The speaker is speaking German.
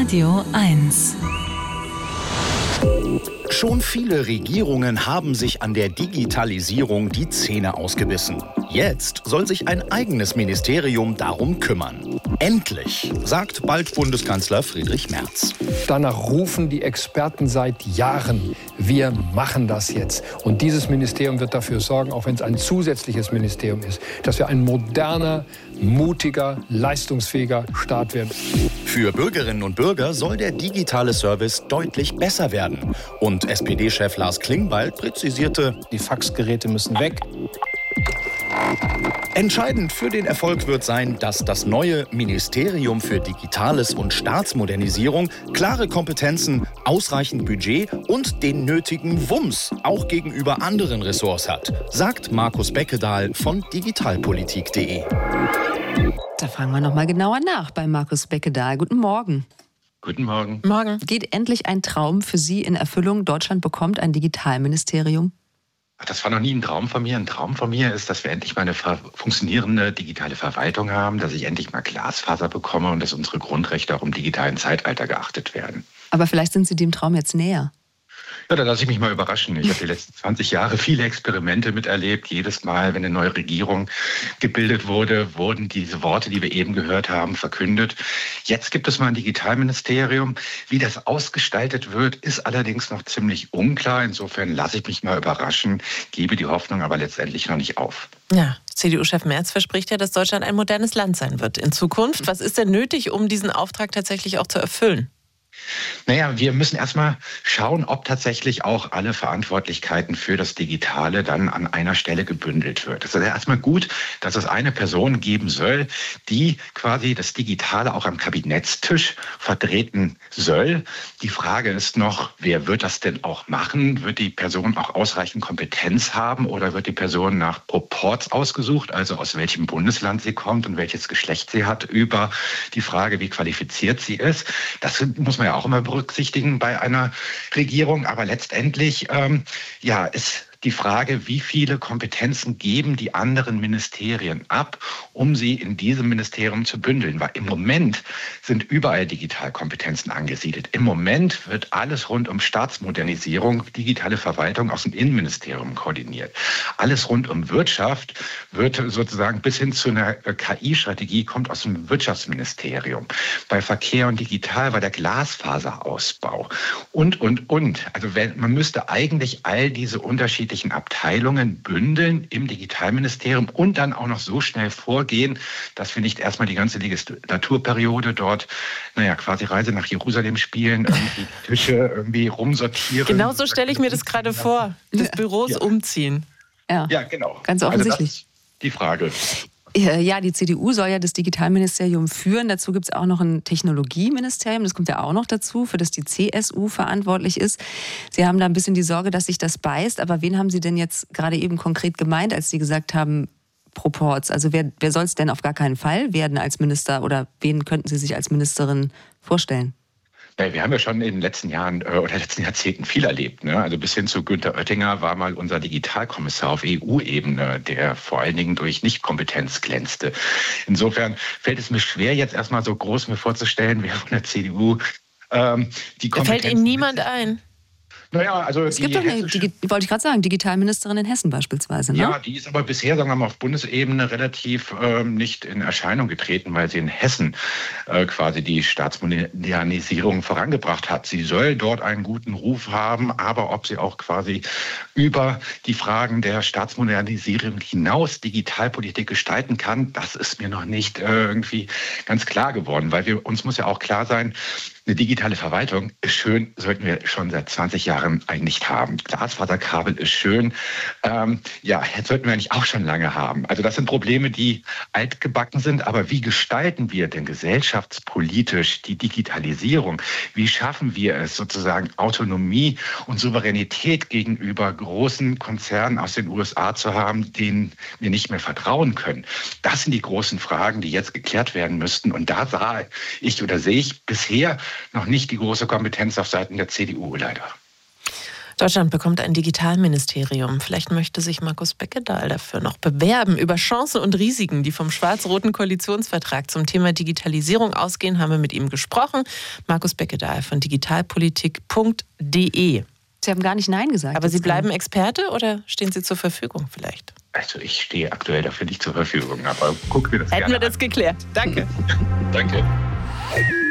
Radio 1. Schon viele Regierungen haben sich an der Digitalisierung die Zähne ausgebissen. Jetzt soll sich ein eigenes Ministerium darum kümmern. Endlich, sagt bald Bundeskanzler Friedrich Merz. Danach rufen die Experten seit Jahren. Wir machen das jetzt. Und dieses Ministerium wird dafür sorgen, auch wenn es ein zusätzliches Ministerium ist, dass wir ein moderner, mutiger, leistungsfähiger Staat werden. Für Bürgerinnen und Bürger soll der digitale Service deutlich besser werden. Und SPD-Chef Lars Klingbeil präzisierte: Die Faxgeräte müssen weg. Entscheidend für den Erfolg wird sein, dass das neue Ministerium für Digitales und Staatsmodernisierung klare Kompetenzen, ausreichend Budget und den nötigen Wumms auch gegenüber anderen Ressorts hat, sagt Markus Beckedahl von digitalpolitik.de. Da fragen wir noch mal genauer nach bei Markus Beckedahl. Guten Morgen. Guten Morgen. Morgen. Geht endlich ein Traum für Sie in Erfüllung? Deutschland bekommt ein Digitalministerium? Das war noch nie ein Traum von mir. Ein Traum von mir ist, dass wir endlich mal eine funktionierende digitale Verwaltung haben, dass ich endlich mal Glasfaser bekomme und dass unsere Grundrechte auch im digitalen Zeitalter geachtet werden. Aber vielleicht sind Sie dem Traum jetzt näher. Ja, da lasse ich mich mal überraschen. Ich habe die letzten 20 Jahre viele Experimente miterlebt. Jedes Mal, wenn eine neue Regierung gebildet wurde, wurden diese Worte, die wir eben gehört haben, verkündet. Jetzt gibt es mal ein Digitalministerium. Wie das ausgestaltet wird, ist allerdings noch ziemlich unklar. Insofern lasse ich mich mal überraschen, gebe die Hoffnung aber letztendlich noch nicht auf. Ja, CDU-Chef Merz verspricht ja, dass Deutschland ein modernes Land sein wird in Zukunft. Was ist denn nötig, um diesen Auftrag tatsächlich auch zu erfüllen? Naja, wir müssen erstmal schauen, ob tatsächlich auch alle Verantwortlichkeiten für das Digitale dann an einer Stelle gebündelt wird. Es ist ja erstmal gut, dass es eine Person geben soll, die quasi das Digitale auch am Kabinettstisch vertreten soll. Die Frage ist noch, wer wird das denn auch machen? Wird die Person auch ausreichend Kompetenz haben oder wird die Person nach Proporz ausgesucht, also aus welchem Bundesland sie kommt und welches Geschlecht sie hat, über die Frage, wie qualifiziert sie ist? Das muss man ja auch immer berücksichtigen bei einer Regierung. Aber letztendlich ist die Frage, wie viele Kompetenzen geben die anderen Ministerien ab, um sie in diesem Ministerium zu bündeln. Weil im Moment sind überall Digitalkompetenzen angesiedelt. Im Moment wird alles rund um Staatsmodernisierung, digitale Verwaltung aus dem Innenministerium koordiniert. Alles rund um Wirtschaft wird sozusagen bis hin zu einer KI-Strategie kommt aus dem Wirtschaftsministerium. Bei Verkehr und Digital war der Glasfaserausbau und. Also man müsste eigentlich all diese unterschiedlichen Abteilungen bündeln im Digitalministerium und dann auch noch so schnell vorgehen, dass wir nicht erstmal die ganze Legislaturperiode dort, quasi Reise nach Jerusalem spielen, irgendwie Tische irgendwie rumsortieren. Genau so stelle ich mir das gerade vor, des Büros umziehen. Ja, genau. Ganz offensichtlich. Also das ist die Frage. Ja, die CDU soll ja das Digitalministerium führen. Dazu gibt es auch noch ein Technologieministerium, das kommt ja auch noch dazu, für das die CSU verantwortlich ist. Sie haben da ein bisschen die Sorge, dass sich das beißt. Aber wen haben Sie denn jetzt gerade eben konkret gemeint, als Sie gesagt haben, Proporz? Also wer soll es denn auf gar keinen Fall werden als Minister oder wen könnten Sie sich als Ministerin vorstellen? Wir haben ja schon in den letzten Jahren oder letzten Jahrzehnten viel erlebt. Ne? Also bis hin zu Günther Oettinger war mal unser Digitalkommissar auf EU-Ebene, der vor allen Dingen durch Nichtkompetenz glänzte. Insofern fällt es mir schwer, jetzt erstmal so groß mir vorzustellen, wer von der CDU die Kompetenz... Da fällt Ihnen niemand ein? Naja, also es gibt doch eine, wollte ich gerade sagen, Digitalministerin in Hessen beispielsweise, ne? Ja, die ist aber bisher, sagen wir mal, auf Bundesebene relativ nicht in Erscheinung getreten, weil sie in Hessen quasi die Staatsmodernisierung vorangebracht hat. Sie soll dort einen guten Ruf haben, aber ob sie auch quasi über die Fragen der Staatsmodernisierung hinaus Digitalpolitik gestalten kann, das ist mir noch nicht irgendwie ganz klar geworden, weil uns muss ja auch klar sein, eine digitale Verwaltung ist schön, sollten wir schon seit 20 Jahren eigentlich haben. Glasfaserkabel ist schön. Jetzt sollten wir eigentlich auch schon lange haben. Also das sind Probleme, die altgebacken sind. Aber wie gestalten wir denn gesellschaftspolitisch die Digitalisierung? Wie schaffen wir es, sozusagen Autonomie und Souveränität gegenüber großen Konzernen aus den USA zu haben, denen wir nicht mehr vertrauen können? Das sind die großen Fragen, die jetzt geklärt werden müssten. Und da sehe ich bisher noch nicht die große Kompetenz auf Seiten der CDU leider. Deutschland bekommt ein Digitalministerium. Vielleicht möchte sich Markus Beckedahl dafür noch bewerben. Über Chancen und Risiken, die vom schwarz-roten Koalitionsvertrag zum Thema Digitalisierung ausgehen, haben wir mit ihm gesprochen. Markus Beckedahl von digitalpolitik.de. Sie haben gar nicht Nein gesagt. Aber Sie bleiben Experte oder stehen Sie zur Verfügung vielleicht? Also ich stehe aktuell dafür nicht zur Verfügung, aber gucken wir das gerne an. Hätten wir das geklärt. Danke. Danke.